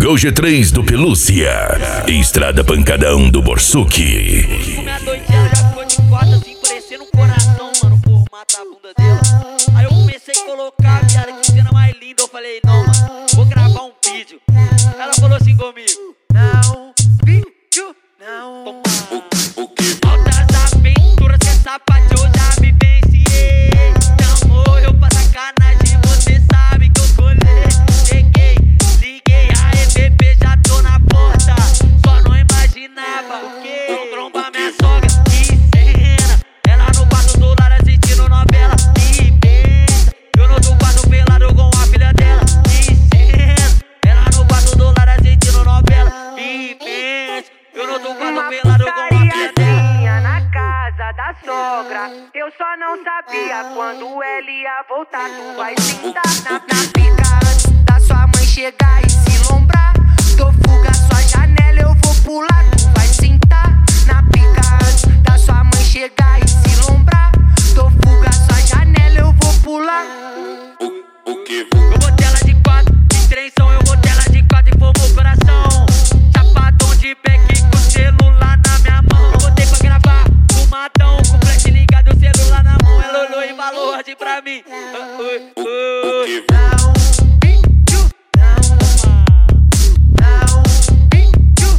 DJ G3 do Pelúcia, Estrada Pancadão do Borsuki. Minha doidinha já ficou de quatro assim, parecendo um coração, mano, o formato da bunda dela. Aí eu comecei a colocar, viado, que cena mais linda. Eu falei, não, mano, vou gravar um vídeo. Ela falou assim comigo: não, vídeo, não. Altas aventuras, cê sapato, eu já me venciei. Não morreu pra sacanagem, você sabe que eu colei. Cheguei, liguei, a EVP, já tô na porta. Só não imaginava o que? Vou trombar minha sogra, que cena. Ela no quarto do lado assistindo novela, que pensa. Eu no outro quarto pelado com a filha dela, que cena. Ela no quarto do lado assistindo novela, que pensa. Eu no outro quarto pelado com a filha dela. Na casa da sogra, eu só não sabia quando ele ia voltar. Tu vai sentar na pica antes da sua mãe chegar e se lombrar. Tô fuga sua janela, eu vou pular. Tu vai sentar na pica antes da sua mãe chegar e se lombrar. Tô fuga sua janela, eu vou pular. Eu vou tela de quatro, de trenzão, eu vou tela de quatro e formou o coração. Chapadão de back com o celular na minha mão. Eu botei pra gravar, fumadão, com o flash ligado, o celular na mão. Ela olhou e falou assim pra mim: não, vídeo, não, vídeo, não, vídeo,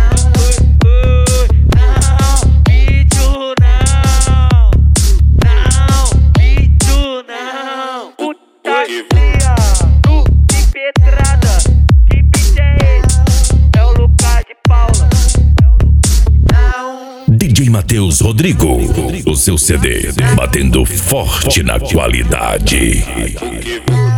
não. Puta fria, tu de pedrada, que bicho é esse? É o Lucas de Paula. Não. DJ Matheus Rodrigo, o seu CD batendo forte na qualidade.